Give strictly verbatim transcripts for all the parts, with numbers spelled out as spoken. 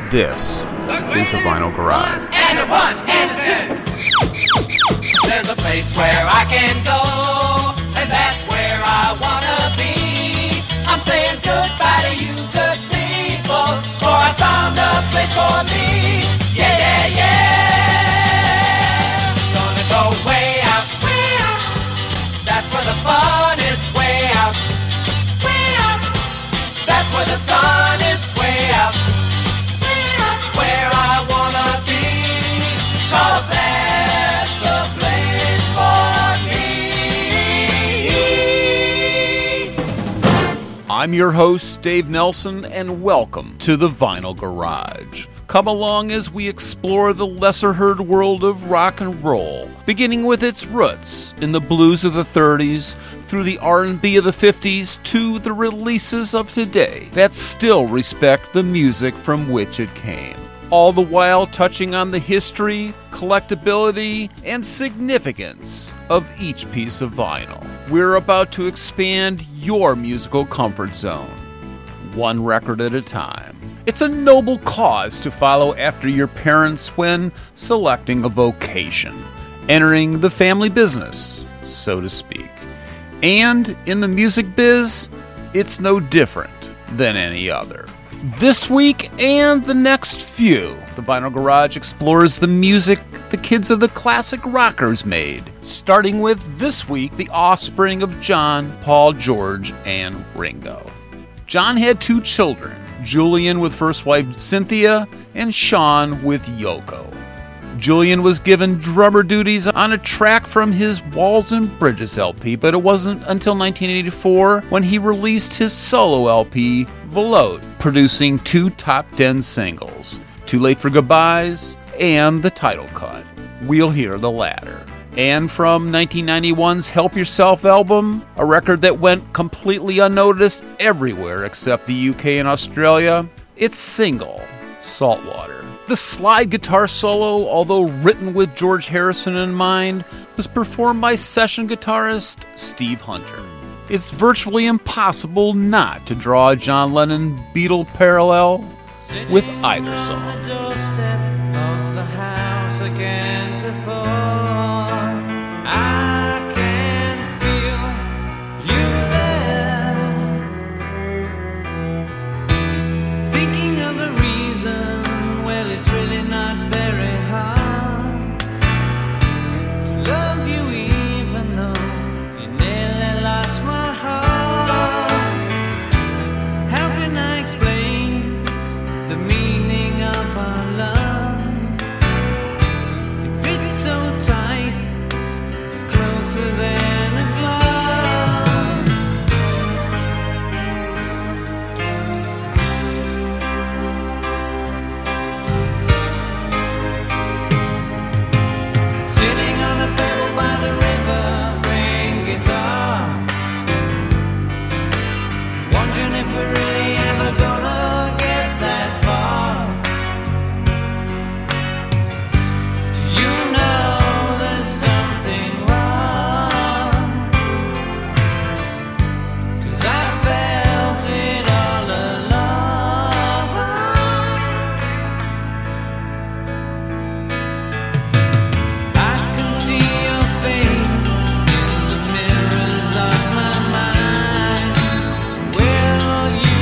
This is the Vinyl Garage. And a one and a two. There's a place where I can go, and that's where I wanna be. I'm saying goodbye to you good people, for I found a place for me. Yeah, yeah, yeah. Gonna go way out, way out. That's where the fun is, way out, way out. That's where the sun is, way out. Where I wanna be, 'cause that's the place for me. I'm your host, Dave Nelson, and welcome to the Vinyl Garage. Come along as we explore the lesser-heard world of rock and roll, beginning with its roots in the blues of the thirties, through the R and B of the fifties, to the releases of today that still respect the music from which it came. All the while touching on the history, collectability, and significance of each piece of vinyl. We're about to expand your musical comfort zone, one record at a time. It's a noble cause to follow after your parents when selecting a vocation, entering the family business, so to speak. And in the music biz, it's no different than any other. This week and the next few, the Vinyl Garage explores the music the kids of the classic rockers made, starting with this week, the offspring of John, Paul, George, and Ringo. John had two children, Julian with first wife Cynthia and Sean with Yoko. Julian was given drummer duties on a track from his Walls and Bridges L P, but it wasn't until nineteen eighty-four when he released his solo L P, Velote, producing two top ten singles, Too Late for Goodbyes and the title cut. We'll hear the latter. And from nineteen ninety-one's Help Yourself album, a record that went completely unnoticed everywhere except the U K and Australia, its single, Saltwater. The slide guitar solo, although written with George Harrison in mind, was performed by session guitarist Steve Hunter. It's virtually impossible not to draw a John Lennon-Beatle parallel with either song. On the doorstep of the house again to fall. I can feel you there. Thinking of a reason, well, it's really not very hard to love you even though you nearly lost my heart. How can I explain the meaning of our love? It fits so tight, closer than a glove. Sitting on a pebble by the river, playing guitar, wondering if we're really ever gonna get that far. Do you know there's something wrong? 'Cause I felt it all along. I can see your face in the mirrors of my mind. Will you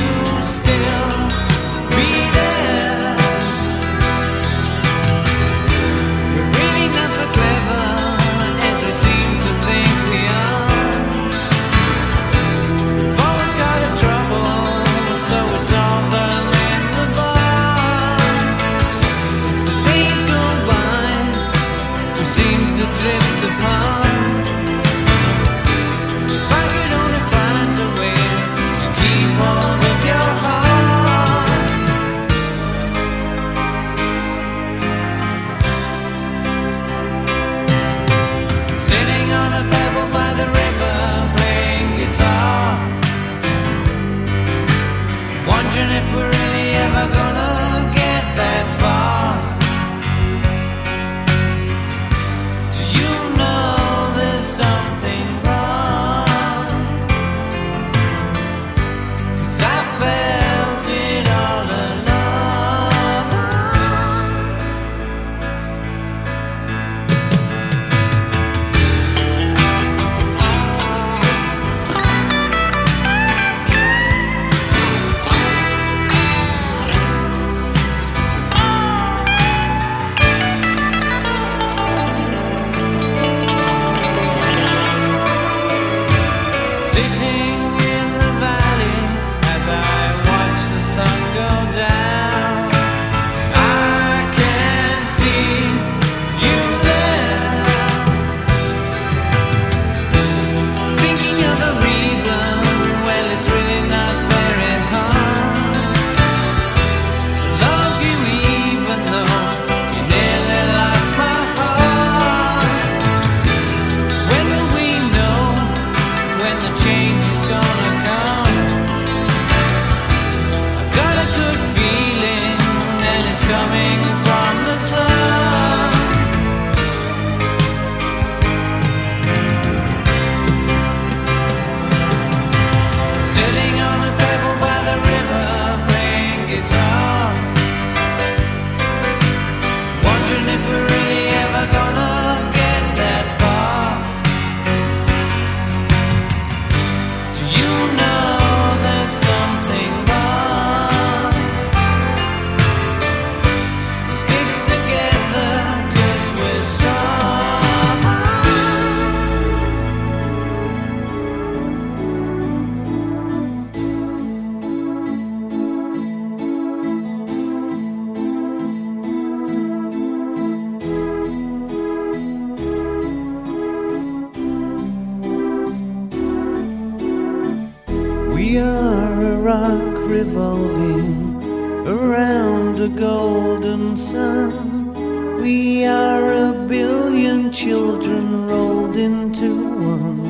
are a rock revolving around a golden sun. We are a billion children rolled into one.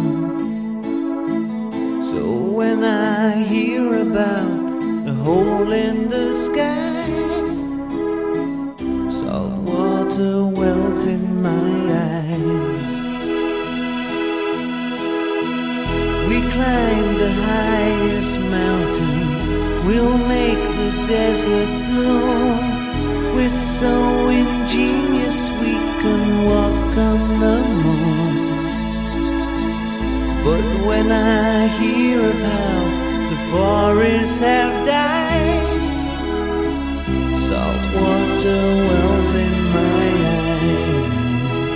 So when I hear about the hole in the sky, salt water wells in my eyes. We climb the highest mountain, we'll make the desert bloom. We're so ingenious we can walk on the moon. But when I hear of how the forests have died, salt water wells in my eyes.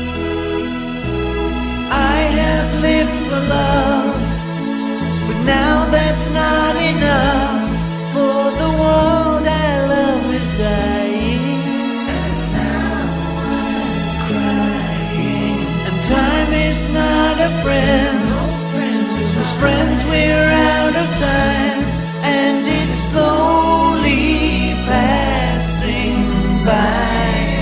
I have lived for love, but now that's not enough. For the world I love is dying, and now I'm crying. And time is not a friend, no friend, cause friends we're out of time, and it's slowly passing by,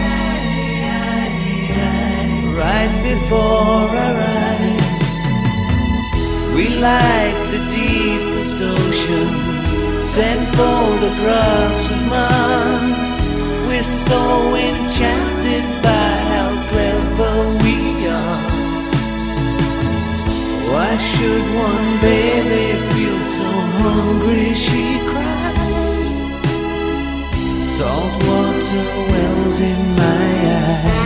right before our eyes. We like the deepest oceans, send photographs of Mars. We're so enchanted by how clever we are. Why should one baby feel so hungry she cried? Salt water wells in my eyes.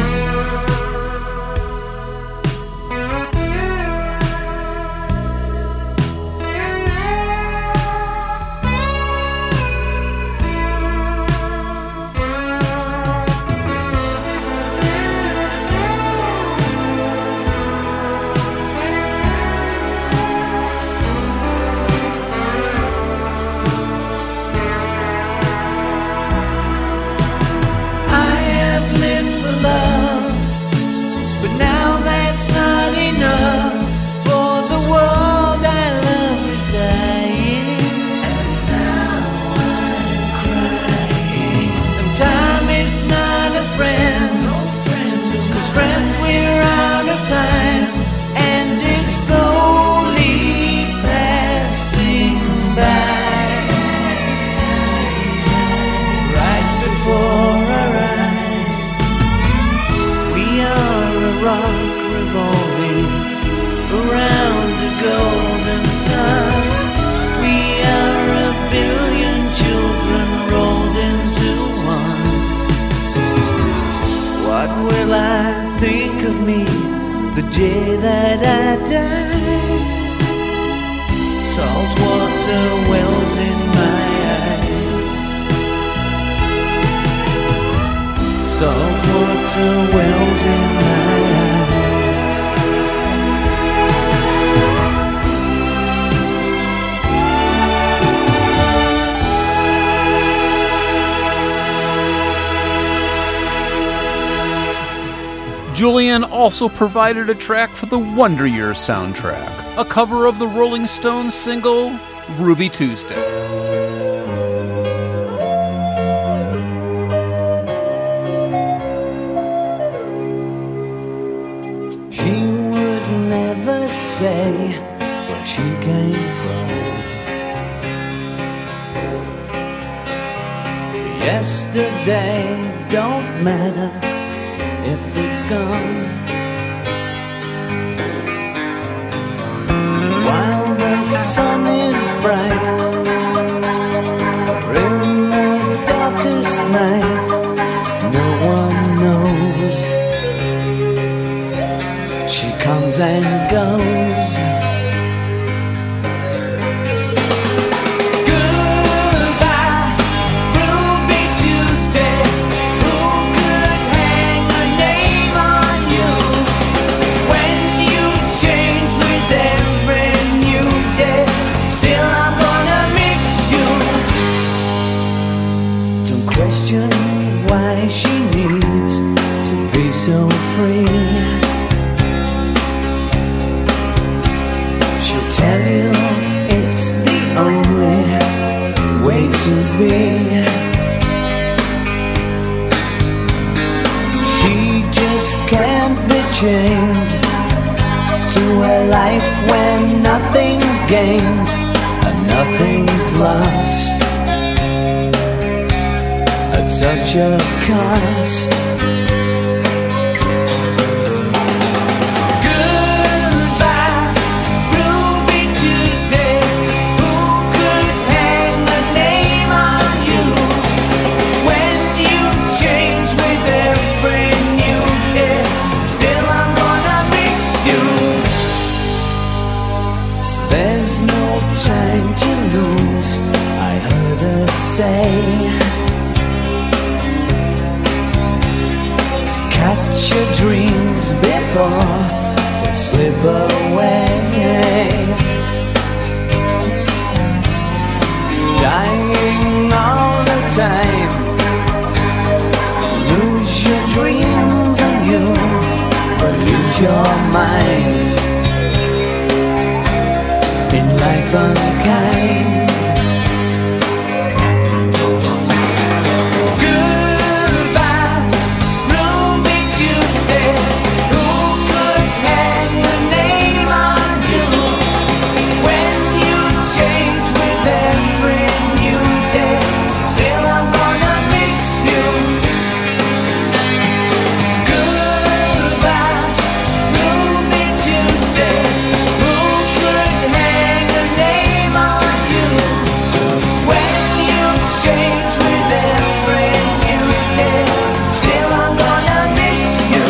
The day that I die, salt water wells in my eyes. Salt water wells in my Julian also provided a track for the Wonder Years soundtrack, a cover of the Rolling Stones single, Ruby Tuesday. She would never say where she came from. Yesterday don't matter if it's gone. While the sun is bright, or in the darkest night, no one knows. She comes and goes. Why she needs to be so free. She'll tell you it's the only gained and nothing's lost at such a cost. Goodbye, Ruby Tuesday. Who could hang the name on you when you change with every new day? Still, I'm gonna miss you. There's no time to lose, I heard her say. Catch your dreams before they slip away. Dying all the time. Lose your dreams and you will lose your mind. In life unkind. Goodbye, Ruby Tuesday. Who could hang the name on you when you change with every new day? Still, I'm gonna miss you. Goodbye, Ruby Tuesday. Who could hang the name on you when you change with every new day? Still, I'm gonna miss you.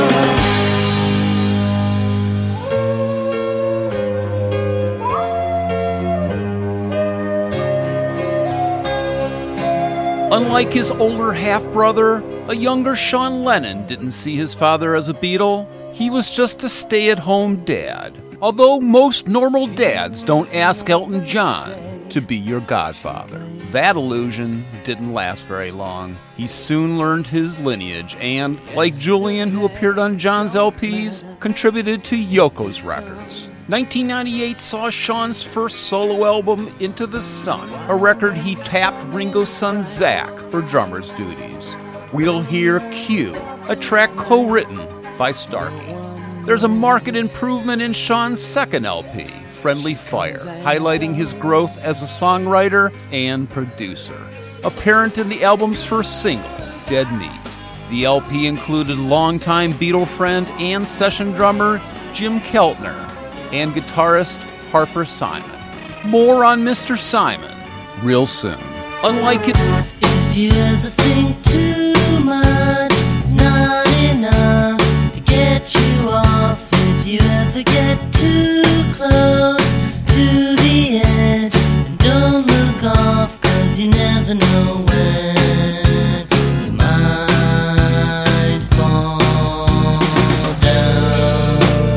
Unlike his older half-brother, a younger Sean Lennon didn't see his father as a Beatle. He was just a stay-at-home dad. Although most normal dads don't ask Elton John to be your godfather. That illusion didn't last very long. He soon learned his lineage and, like Julian, who appeared on John's L Ps, contributed to Yoko's records. nineteen ninety-eight saw Sean's first solo album, Into the Sun, a record he tapped Ringo's son Zach for drummer's duties. We'll hear Q, a track co-written by Starkey. There's a marked improvement in Sean's second L P, Friendly Fire, highlighting his growth as a songwriter and producer. Apparent in the album's first single, Dead Meat. The L P included longtime Beatle friend and session drummer Jim Keltner and guitarist Harper Simon. More on Mister Simon real soon. Unlike it... If you ever think too much, it's not enough to get you off. If you ever get too close to the edge, and don't look off, 'cause you never know when you might fall down.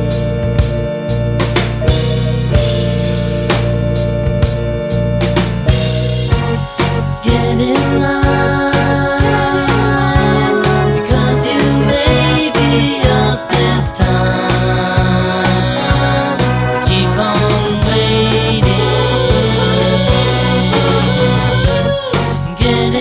Get in line, because you may be up this time. So keep on waiting. Get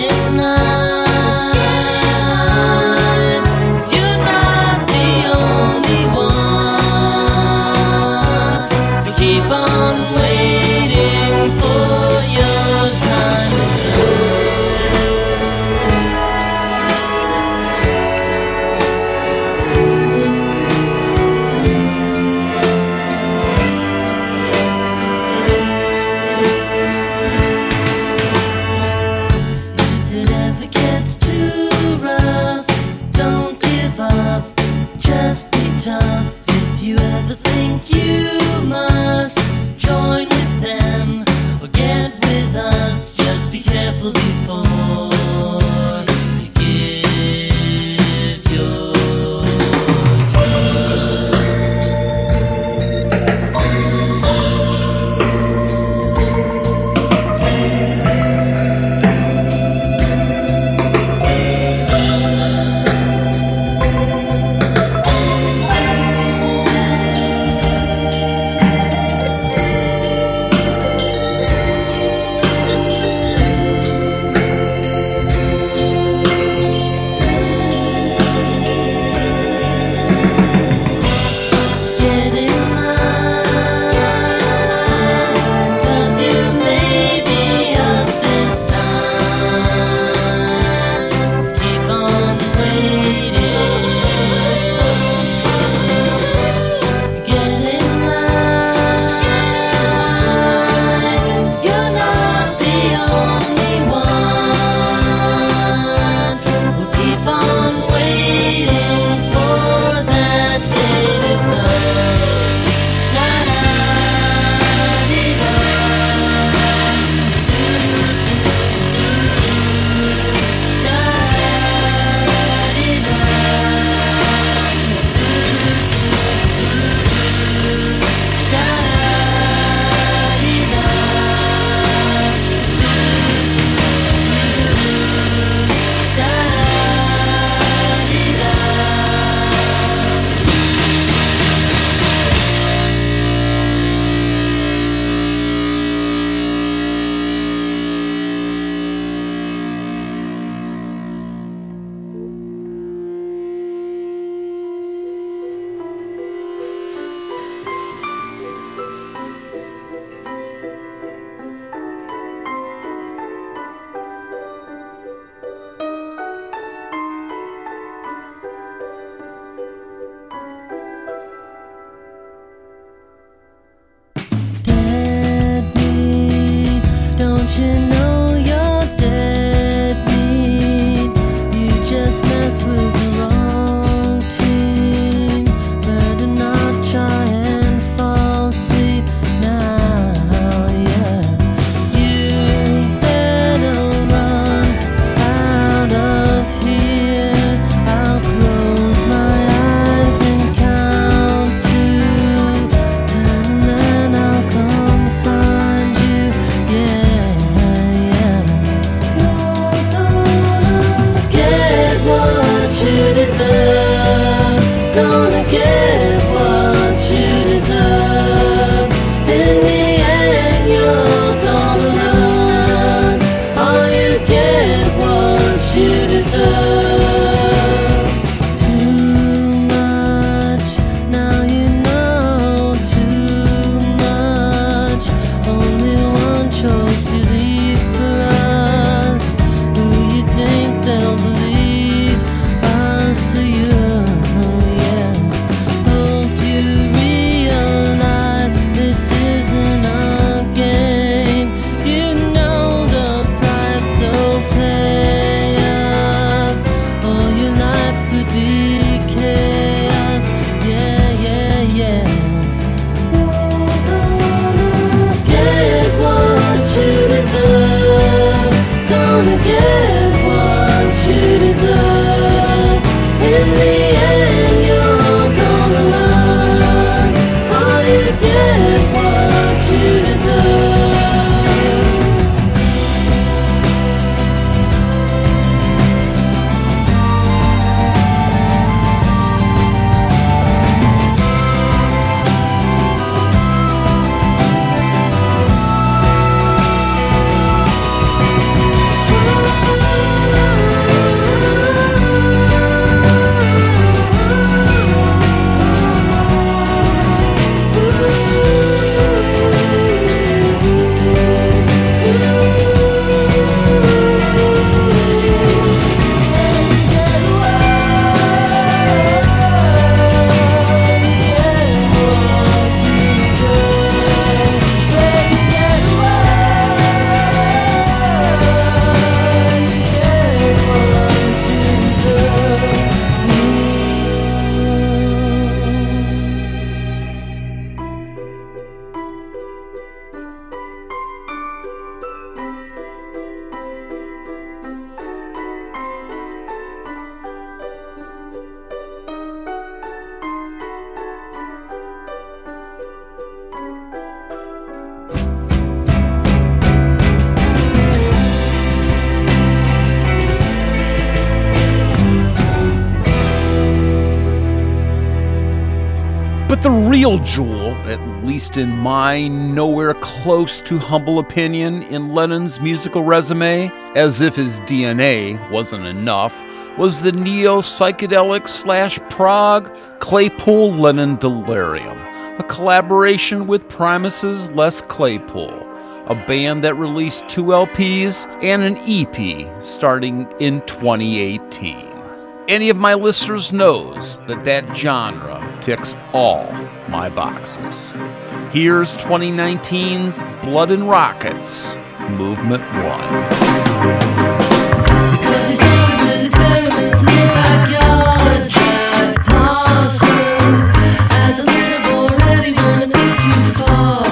real jewel, at least in my nowhere close to humble opinion, in Lennon's musical resume, as if his D N A wasn't enough, was the neo-psychedelic slash prog Claypool Lennon Delirium, a collaboration with Primus's Les Claypool, a band that released two L Ps and an E P starting in twenty eighteen. Any of my listeners knows that that genre ticks all my boxes. Here's twenty nineteen's Blood and Rockets, Movement one. Because he started with experiments in the backyard. Jack Parsons, as a little boy, already went too far.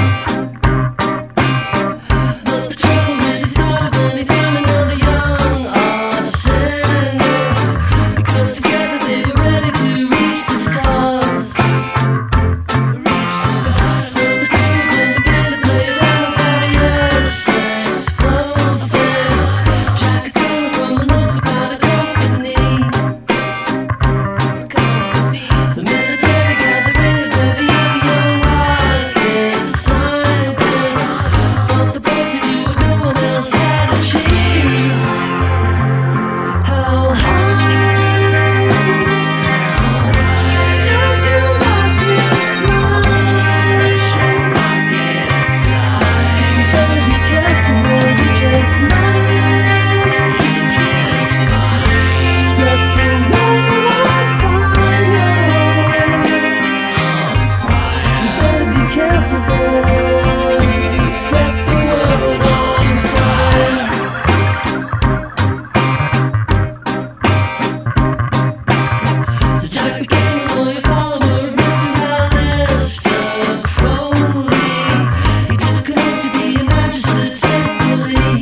But the trouble really started when he found another young arsonist. Because together they were ready to reach the stars. Reach the stars. So the two of them began to play around with various explosives. Jack is coming from a local powder company. The military gathering a bevy of young rocket scientists. Thought the both of you what no one else had achieved. How high does your rocket fly? You better be careful, boys, you just might set the world on fire. You better be careful, boys, set the world on fire. So Jack became a loyal follower of Mister Alistair Crowley. He took an oath to be a magistrate temporarily.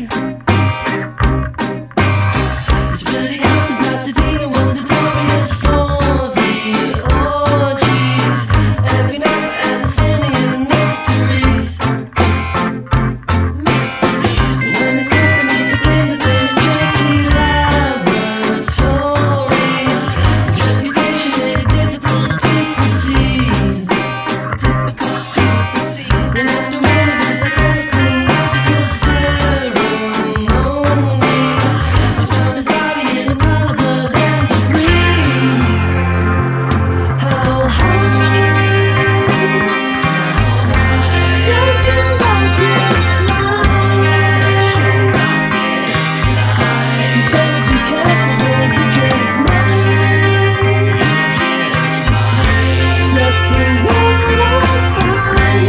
His pretty house in Pasadena was notorious for the orgies. Every night Abyssinian mysteries. Mysteries. When his company became the famous J P Laboratories, his reputation made it difficult to proceed. Difficult to proceed. And after one of his alchemical magical ceremonies, they found his body in a pile of blood and debris. How high does your rocket fly? You better be careful, boys, you just might set the world on fire.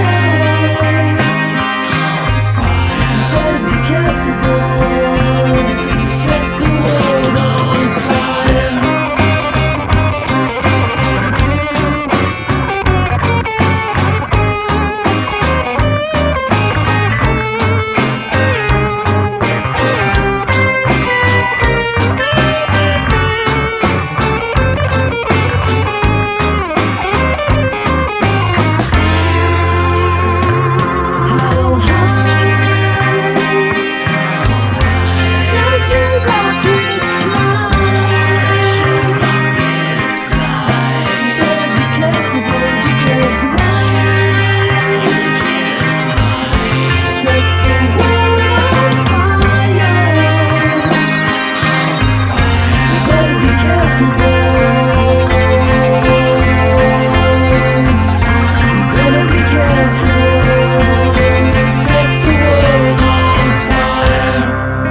You better be careful, boys, set the world on fire. How high does your rocket fly? You better be careful, boys, you just might set the world on fire. You better be careful, boys. You better be careful. Set the world on fire.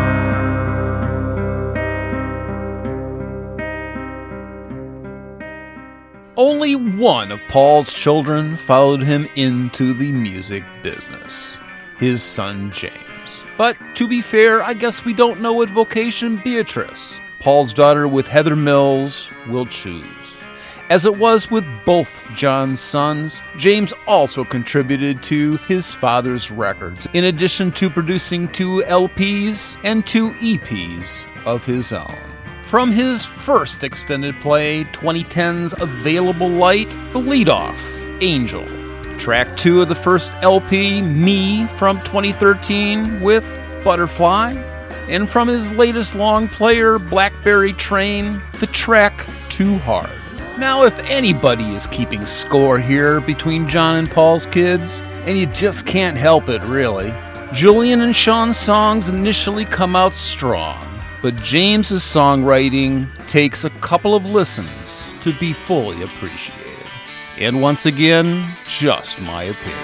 Only one of Paul's children followed him into the music business, his son James. But to be fair, I guess we don't know what vocation Beatrice, Paul's daughter with Heather Mills, will choose. As it was with both John's sons, James also contributed to his father's records, in addition to producing two L Ps and two E Ps of his own. From his first extended play, twenty ten's Available Light, the leadoff, Angel. Track two of the first L P, Me, from twenty thirteen with Butterfly. And from his latest long player, Blackberry Train, the track Too Hard. Now, if anybody is keeping score here between John and Paul's kids, and you just can't help it, really, Julian and Sean's songs initially come out strong, but James's songwriting takes a couple of listens to be fully appreciated. And once again, just my opinion.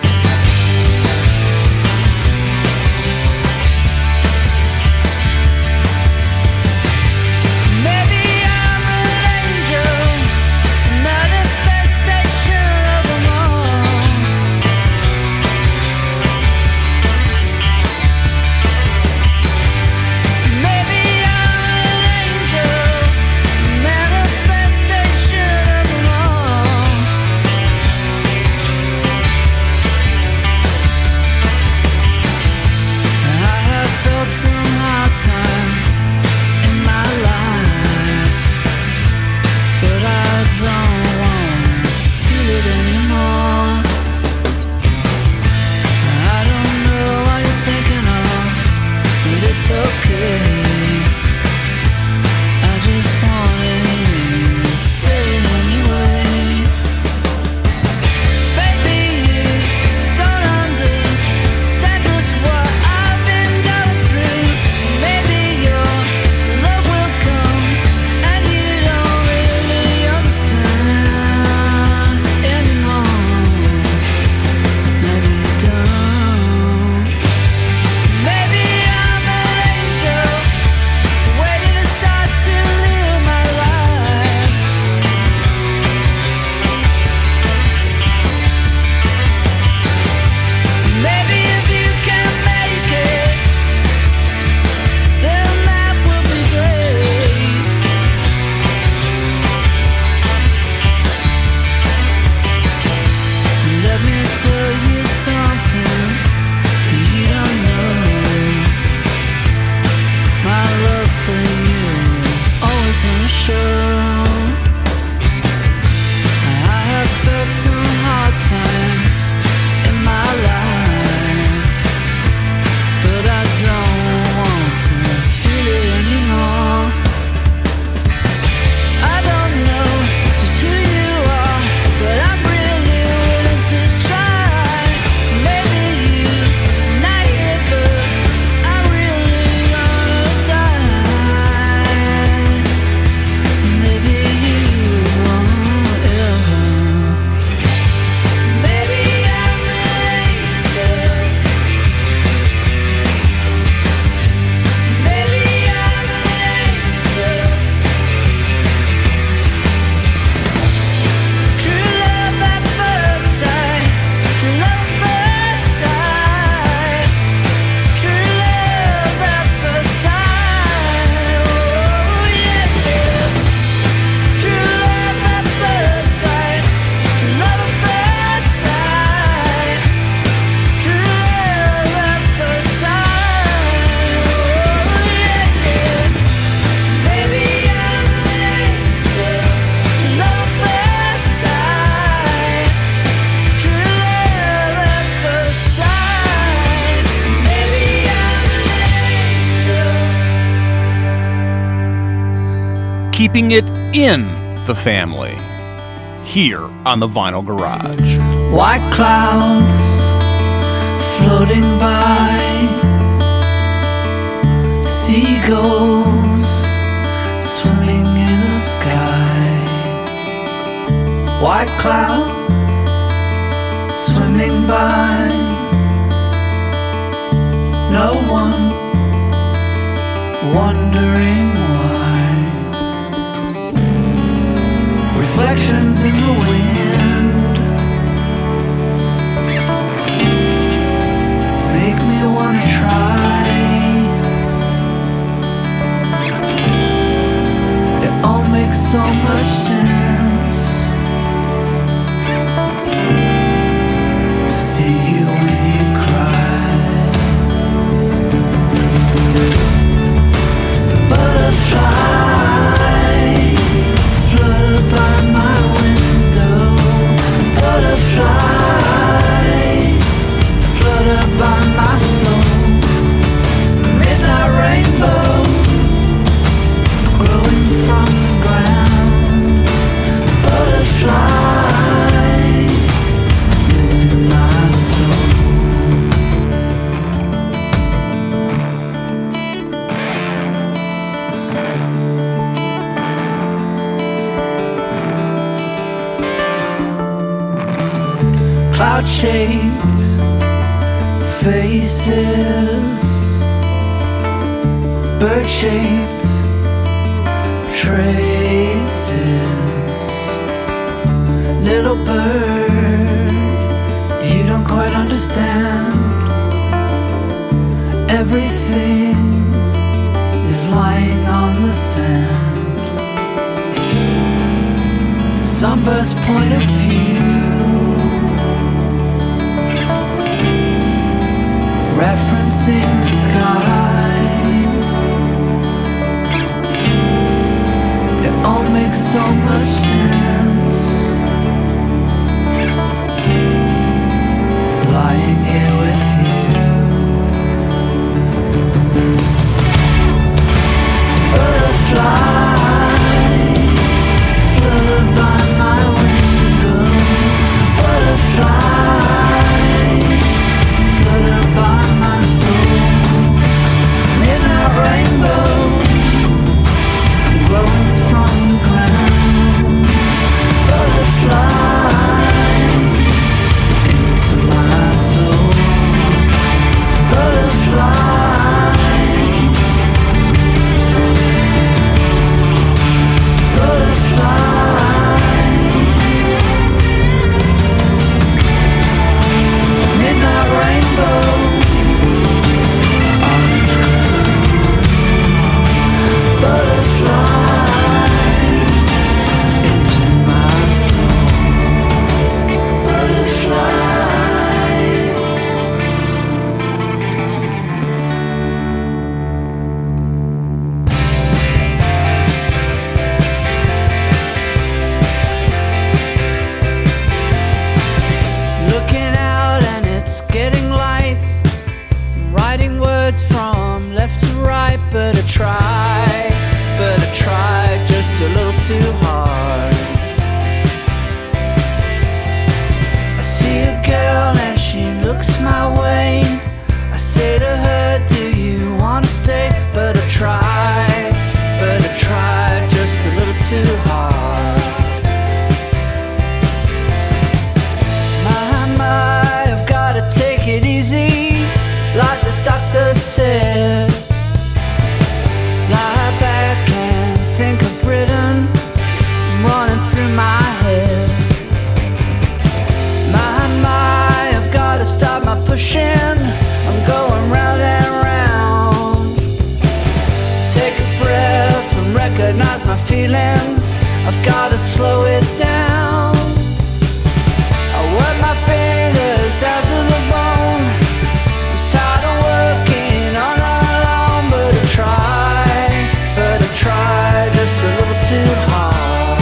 Keeping it in the family, here on the Vinyl Garage. White clouds floating by, seagulls swimming in the sky. White cloud swimming by, no one wondering why. Reflections in the wind make me wanna try. It all makes so much sense to see you when you cry. But cloud-shaped faces, bird-shaped traces. Little bird, you don't quite understand. Everything is lying on the sand. Sunburst point of view, referencing the sky. It all makes so much sense. Lying here with you. Butterfly, flutter by my window. Butterfly, flutter by my soul. Midnight rainbow, growing from the ground. Butterfly, into my soul. Butterfly, butterfly, midnight rainbow, orange crescent moon. Butterfly, into my soul. Butterfly. Looking out and it's getting light. I'm writing words from left to right, but I try, but I try just a little too hard. I see a girl and she looks my way. I say to her, do you wanna stay? But I try, but I try just a little too hard. My, my, I've gotta take it easy, like the doctor said. Lie back and think of Britain running through my head. My, my, I've gotta stop my pushing. I'm going round and round. Take a breath and recognize my feelings. I've gotta slow it down. I work my fingers down to the bone. I'm tired of working on all alone, but I try, but I try just a little too hard.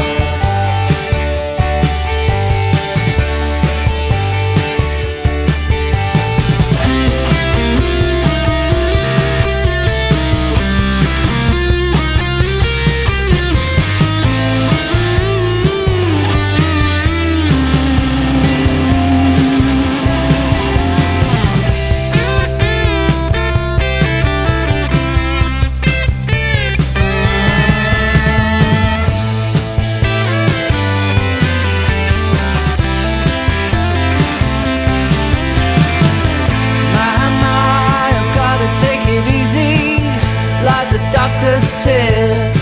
My, my, I've gotta take it easy, like the doctor said.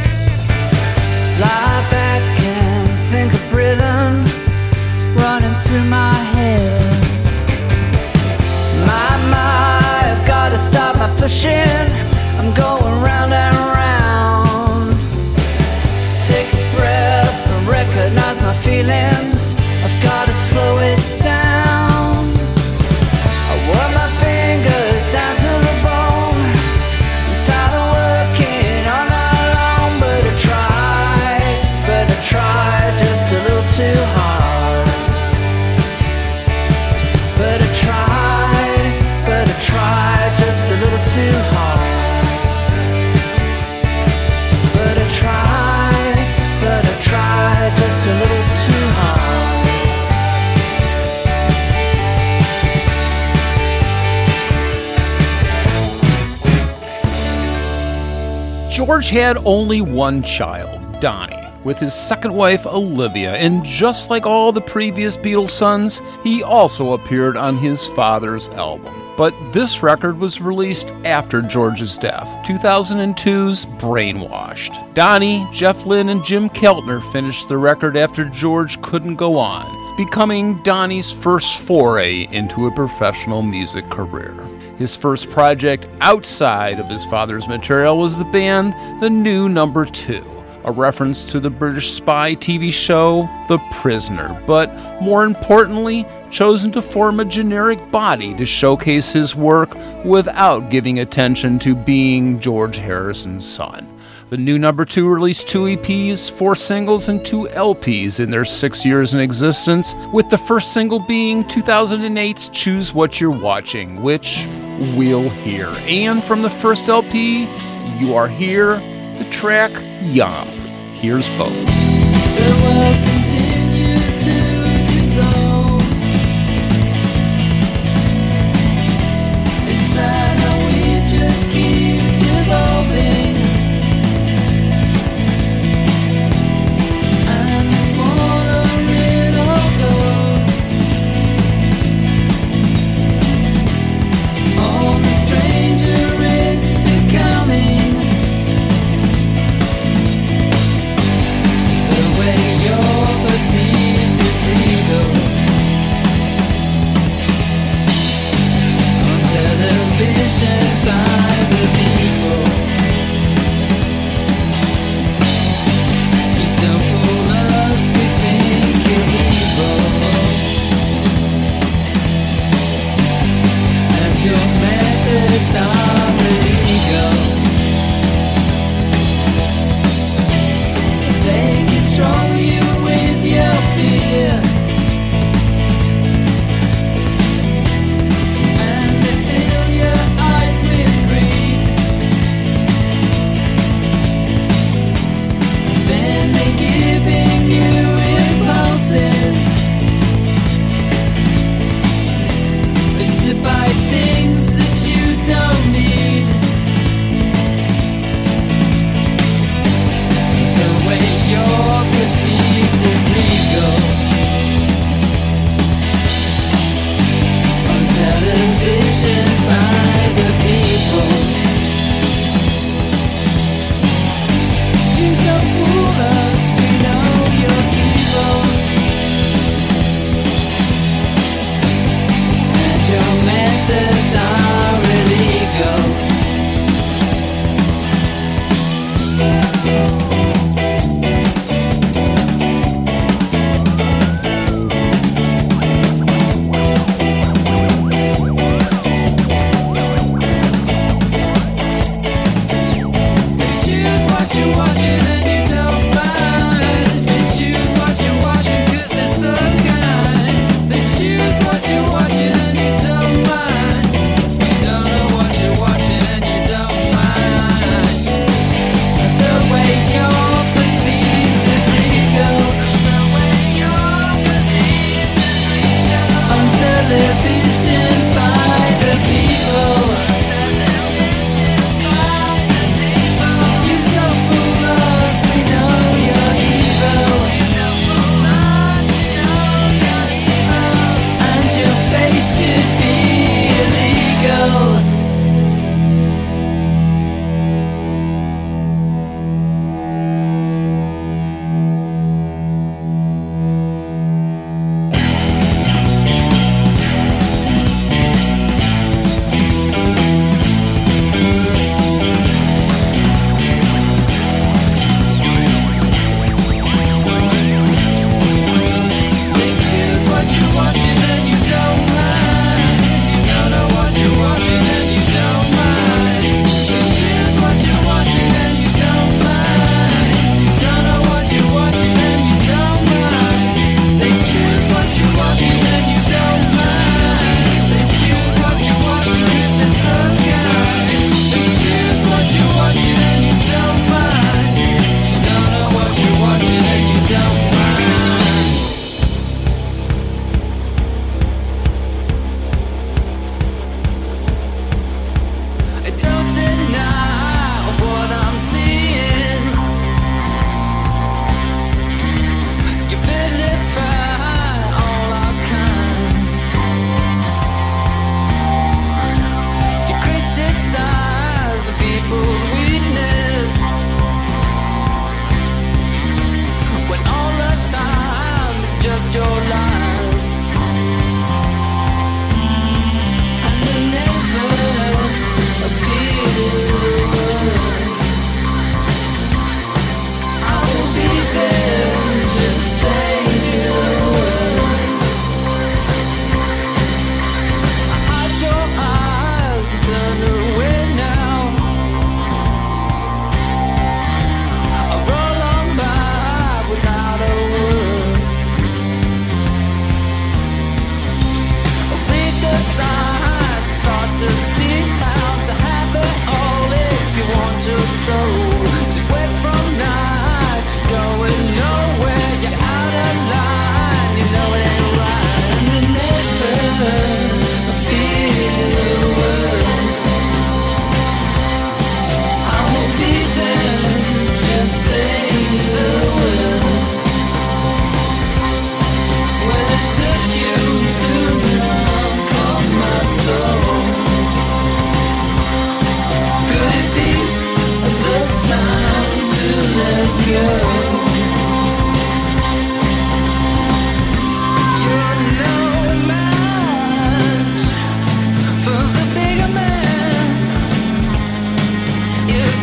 Lie back and think of Britain running through my head. My, my, I've gotta stop my pushing. I'm going round and round. Take a breath and recognize my feelings. I've gotta slow it down. I work my fingers down to the bone. I'm tired of working on all alone, but I try, but I try just a little too hard. But I try, but I try just a little too hard. But I try, but I try just a little too hard. George had only one child, Donnie, with his second wife Olivia, and just like all the previous Beatles sons, he also appeared on his father's album. But this record was released after George's death, two thousand two's Brainwashed. Donnie, Jeff Lynne, and Jim Keltner finished the record after George couldn't go on, becoming Donnie's first foray into a professional music career. His first project outside of his father's material was the band The New Number Two, a reference to the British spy T V show The Prisoner, but more importantly, chosen to form a generic body to showcase his work without giving attention to being George Harrison's son. The New Number Two released two E Ps, four singles, and two L Ps in their six years in existence, with the first single being two thousand eight's Choose What You're Watching, which we'll hear. And from the first L P, You Are Here, the track Yomp. Here's both. The world continues to dissolve. It's sad how we just keep devolving. And the smaller it all goes, all the stranger it's becoming. Your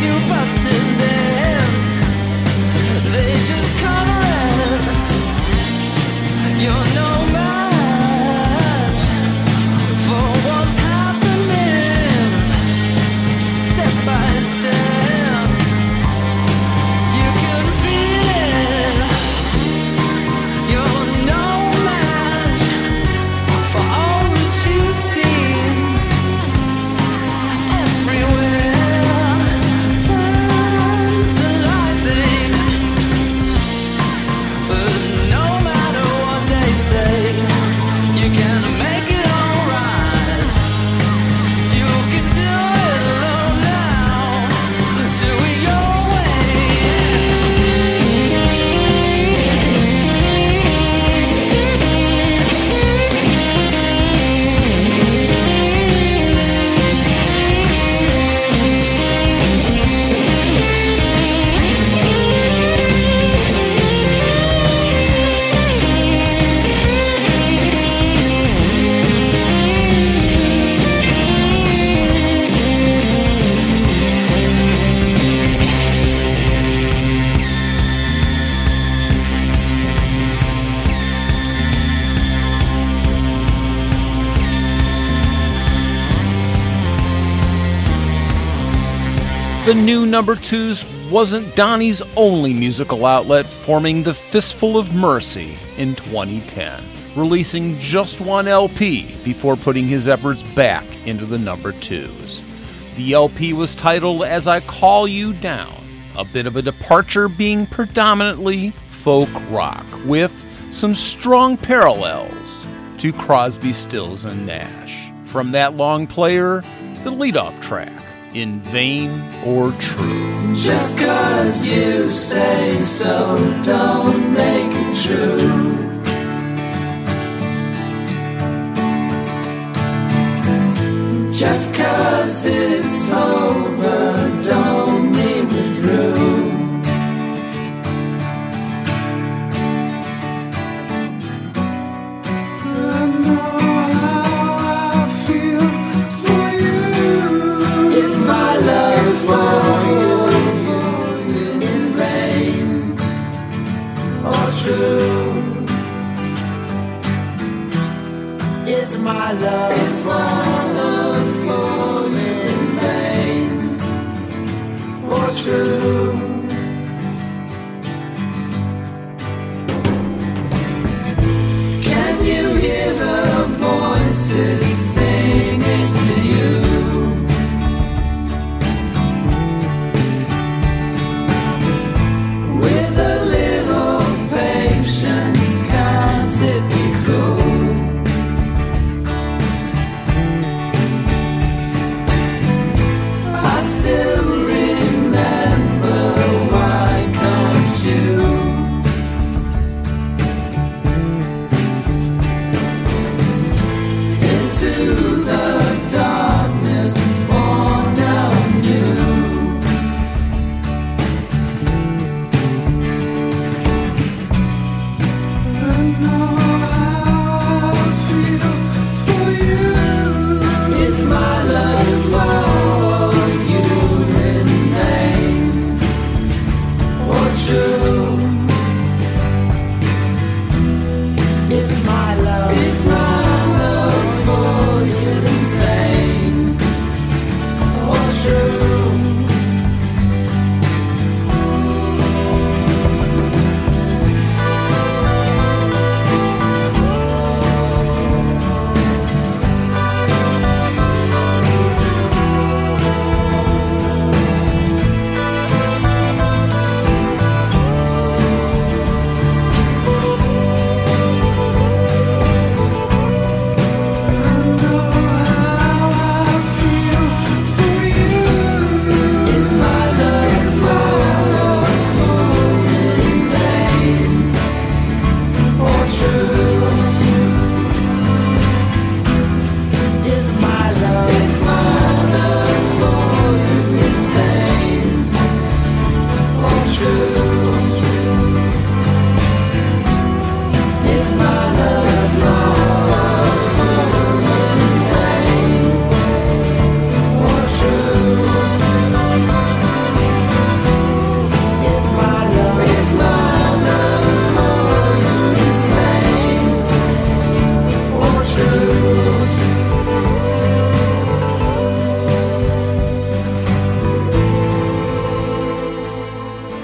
you busted them. They just come around. You're no match for what's happening. Step by step, you can feel it. You're no match for all that you've seen everywhere. Tantalizing, but no matter what they say, you can make it alright. You can do it alone now. Do it your The new number twos wasn't Donnie's only musical outlet, forming the Fistful of Mercy in twenty ten, releasing just one L P before putting his efforts back into the number twos. The L P was titled As I Call You Down, a bit of a departure being predominantly folk rock, with some strong parallels to Crosby, Stills and Nash. From that long player, the leadoff track, In Vain or True. Just 'cause you say so, don't make it true. Just 'cause it's over, don't mean we're through. I know how I feel for you. It's my love for you, in vain or true. It's my love, it's my love for you, in vain or true. Can you hear the voices singing to you? With a little patience, can't it be cool? I still remember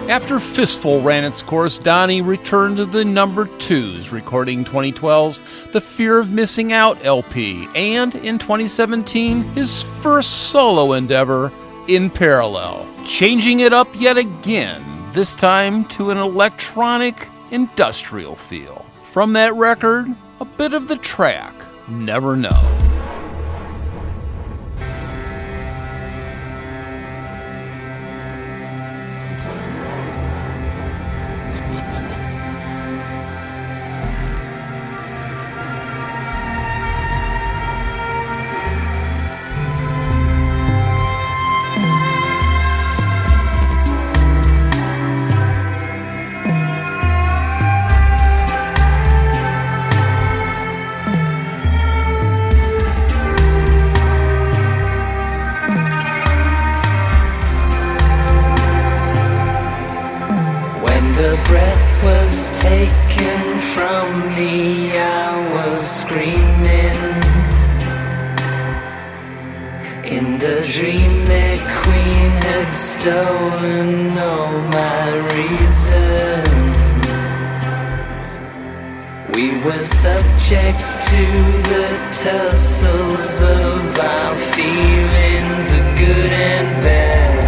After Fistful ran its course, Donnie returned to the number twos, recording twenty twelve's The Fear of Missing Out L P, and in twenty seventeen, his first solo endeavor, In Parallel, changing it up yet again, this time to an electronic, industrial feel. From that record, a bit of the track, Never Know. The breath was taken from me, I was screaming. In the dream the queen had stolen all my reason. We were subject to the tussles of our feelings of good and bad.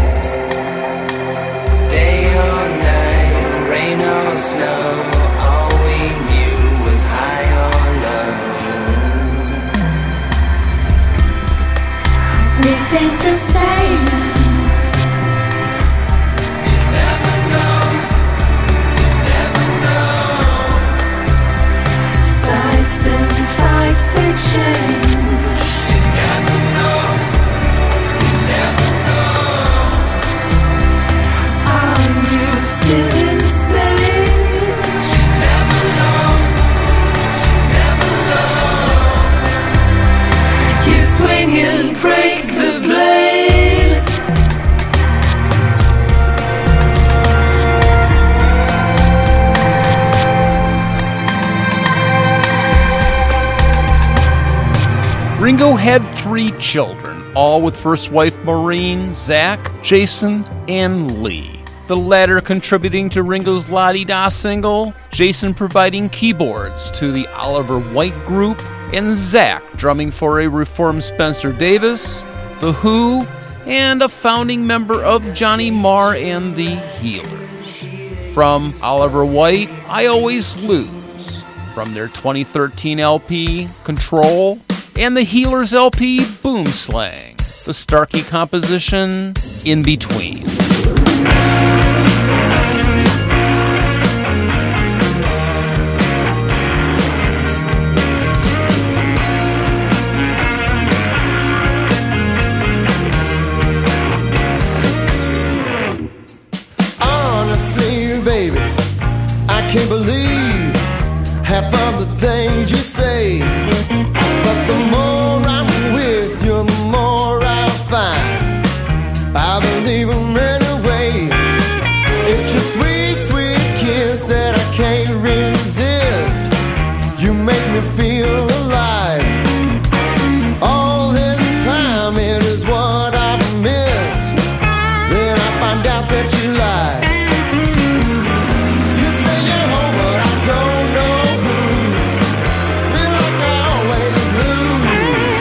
Day or night, rain or snow, all we knew was high or low. We think the same. You never know, you never know. Sights and fights they change. You never know, you never know. Are you still insane? She's never known, she's never known. You swing and break the blade. Ringo had three children, all with first wife Maureen, Zach, Jason, and Lee. The latter contributing to Ringo's La-Di-Da single, Jason providing keyboards to the Oliver White Group, and Zach drumming for a reformed Spencer Davis, The Who, and a founding member of Johnny Marr and the Healers. From Oliver White, I Always Lose. From their twenty thirteen L P, Control, and the Healers L P, Boomslang. The Starkey composition, In Betweens. Honestly, baby, I can't believe half of the things you say. But the more I'm with you, the more I find I believe them anyway. It's your sweet, sweet kiss that I can't resist. You make me feel alive. All this time it is what I've missed. Then I find out that you lie. You say you're home, but I don't know who's. Feel like I always lose.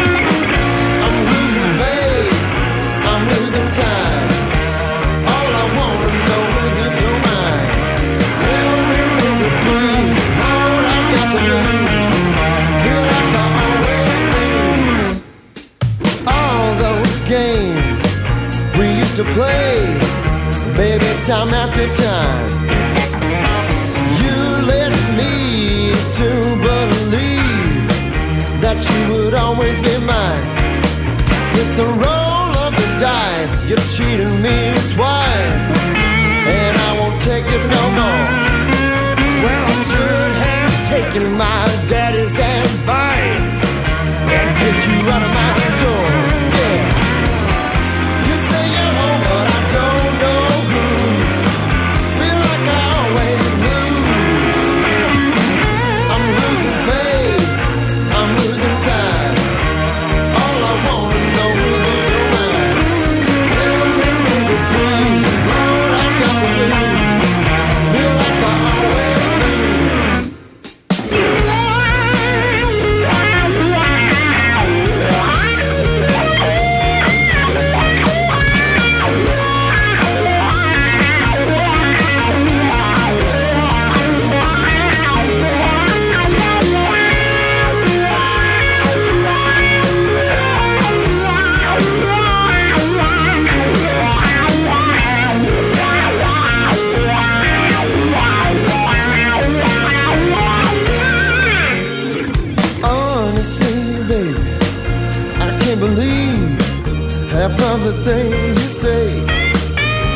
I'm losing faith, I'm losing time. All I wanna know is if you're mine. Tell me, baby, please, Lord, I've got the blues. Feel like I always lose. All those games we used to play, baby, time after time. You led me to believe that you would always be mine. With the roll of the dice, you cheated me twice, and I won't take it no more. Well, I should have taken my daddy's advice and get you out of my door. Yeah. You say you're home, but I don't know who's. Feel like I always lose. I'm losing faith, I'm losing time. All I wanna know is if you're mine. Tell me, baby, please, Lord, I've got the blues.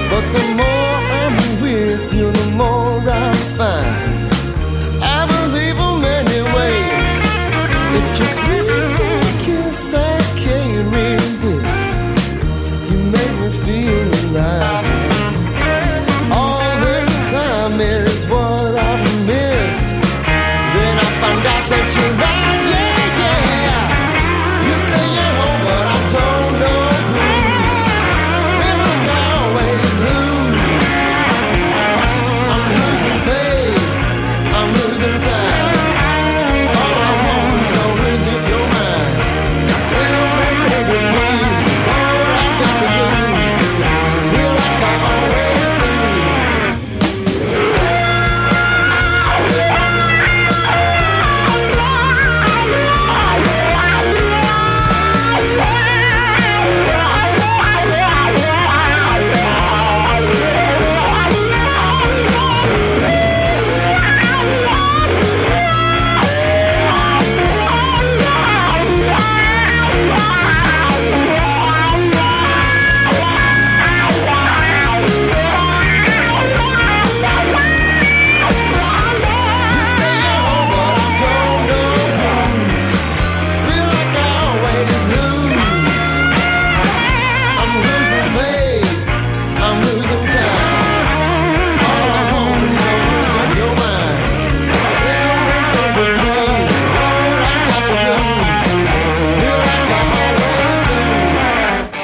But the more I'm with you, the more I find I believe them anyway. It just leaves me a kiss I can't resist. You make me feel alive. All this time is what I've missed. Then I find out that you're right, yeah, yeah. You say you're home, but I don't know who's. Feel like I always lose. I'm losing faith, I'm losing time. All I want to know is if you're mine. Tell me, baby, please. Lord, I've got the blues. Feel like I always lose. You say you're home, but I don't know who's. Feel like I always lose. I'm losing faith, I'm losing time. All I want to know is if you're mine. Tell me, baby, please. Lord, I've got the blues. Feel like I always lose.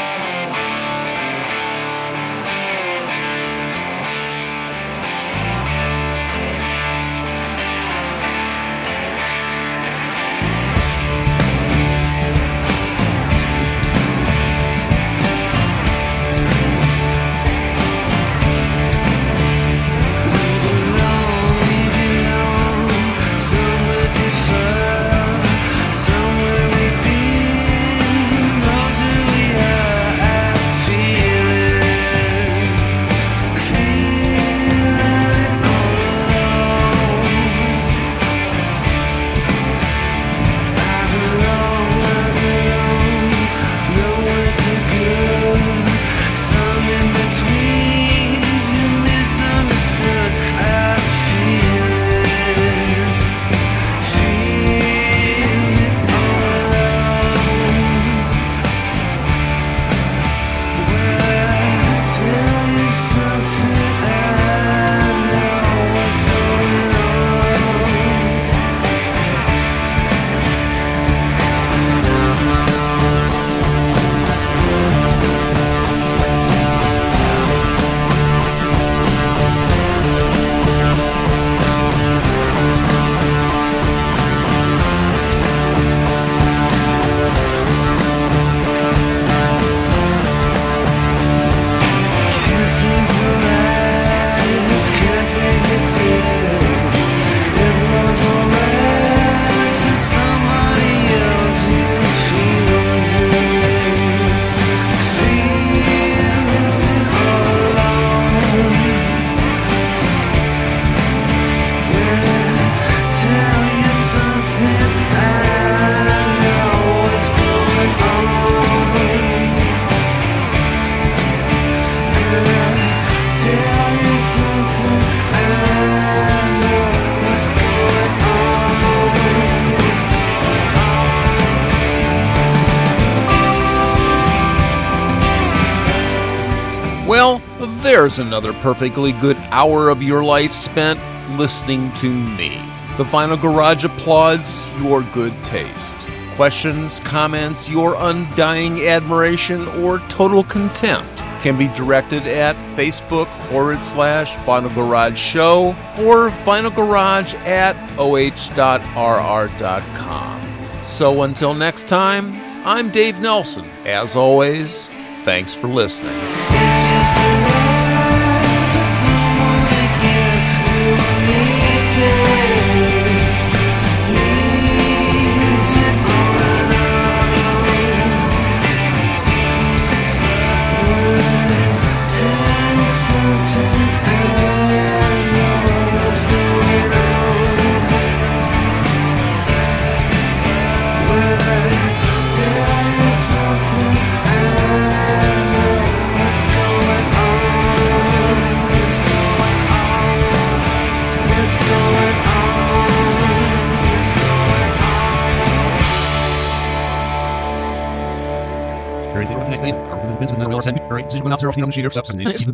Well, there's another perfectly good hour of your life spent listening to me. The Vinyl Garage applauds your good taste. Questions, comments, your undying admiration, or total contempt can be directed at Facebook forward slash Vinyl Garage Show or Vinyl Garage at O H dot R R dot com. So until next time, I'm Dave Nelson. As always, thanks for listening. It's just a ride for someone to get who needs it. Needs it on and on. Tell you something, I know what's going on. When I tell you something, I know what's going on. zero, zero, zero, zero, zero, zero, zero, zero, zero, zero,